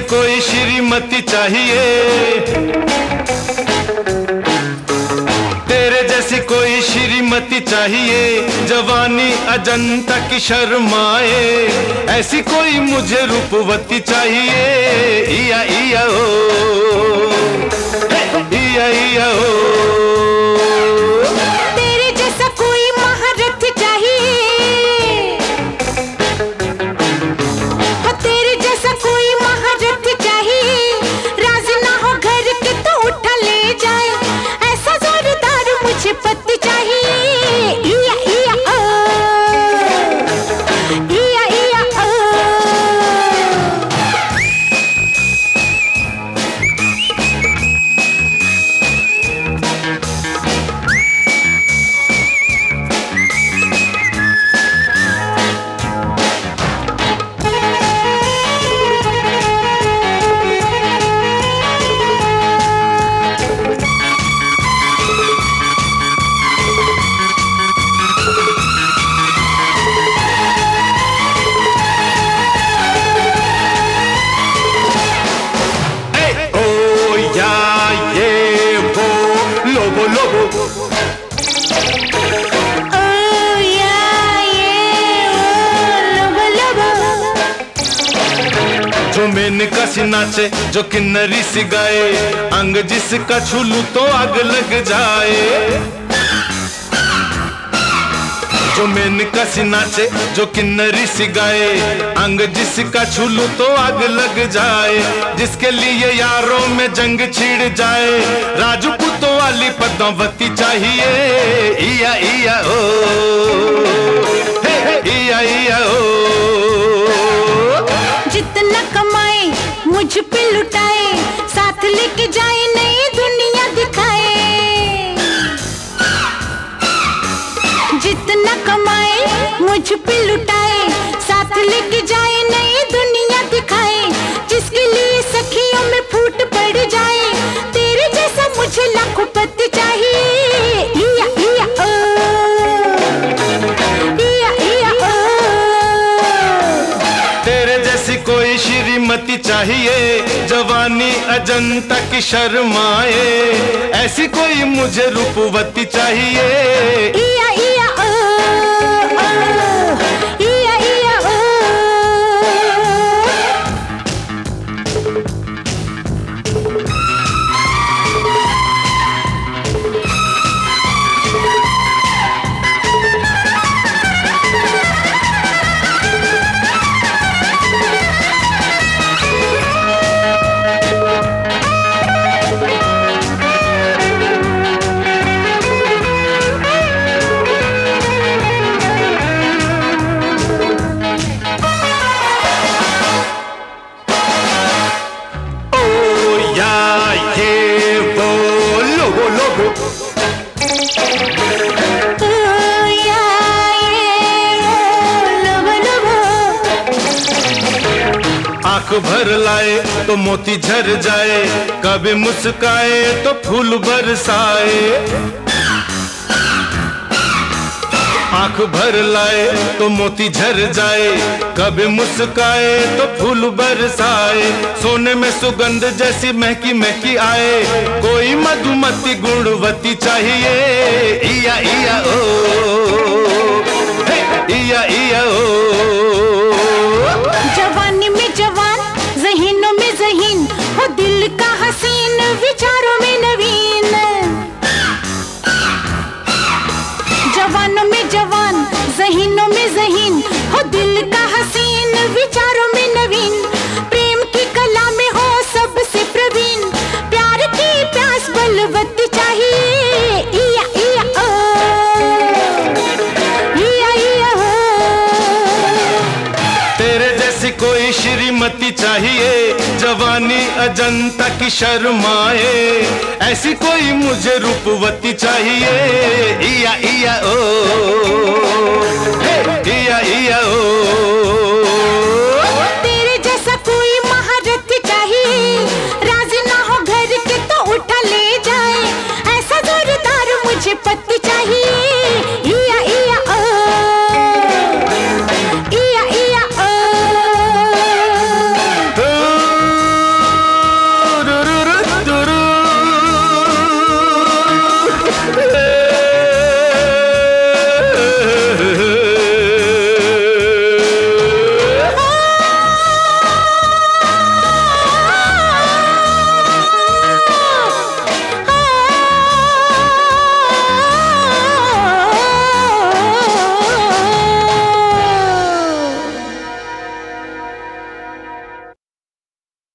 कोई श्रीमती चाहिए, तेरे जैसी कोई श्रीमती चाहिए, जवानी अजंता की शर्माए, ऐसी कोई मुझे रूपवती चाहिए। इया इया ओ, इया इया ओ। तेरे जैसा कोई महारथ चाहिए, तेरे जैसा कोई महारथ चाहिए, राज ना हो घर के तो उठा ले जाए, ऐसा जोरदार मुझे पति चाहिए। इया इया ओ, इया इया ओ। जो मेनका सी नाचे, जो किन्नरी सी गाए, अंग जिसका छूलू तो आग लग जाए। जो मेनका सी नाचे, जो किन्नरी सी गाए, अंग जिसका छूलू तो आग लग जाए, जिसके लिए यारों में जंग छिड़ जाए, राजपूतों वाली पद्मावती चाहिए। इया इया ओ, इया इया ओ। जितना कमाए मुझ पे लुटाए, साथ लेके जाए नई दुनिया दिखाए। जितना कमाए मुझ पे लुटाए, साथ लेके जाए नई दुनिया दिखाए, जिसके लिए सखियों में फूट पड़ जाए, तेरे जैसा मुझे लाखों पति चाहिए। इया इया ओ, इया इया ओ। तेरे जैसी कोई श्रीमती चाहिए, जवानी अजंता की शर्माए, ऐसी कोई मुझे रूपवती चाहिए। इया इया ओ, ओ, इया इया ओ। आंख भर लाए तो मोती झर जाए, कभी मुस्काए तो फूल बरसाए। आंख भर लाए तो मोती झर जाए, कभी मुस्काए तो फूल बरसाए, सोने में सुगंध जैसी महकी महकी आए, कोई मधुमती गुणवती चाहिए। इया इया ओ, इया इया ओ। जवानी में जवान, ज़हीनों में ज़हीन, हो दिल का हसीन, विचारों में नवीन। जवानों में जवान, ज़हीनों में ज़हीन, हो दिल का हसीन, विचारों में नवीन, प्रेम की कला में हो सबसे प्रवीण, प्यार की प्यास बलवती चाहिए। इया इया ओ, इया इया ओ। तेरे जैसी कोई श्रीमती चाहिए, जवानी अजंता की शर्माए, ऐसी कोई मुझे रूपवती चाहिए।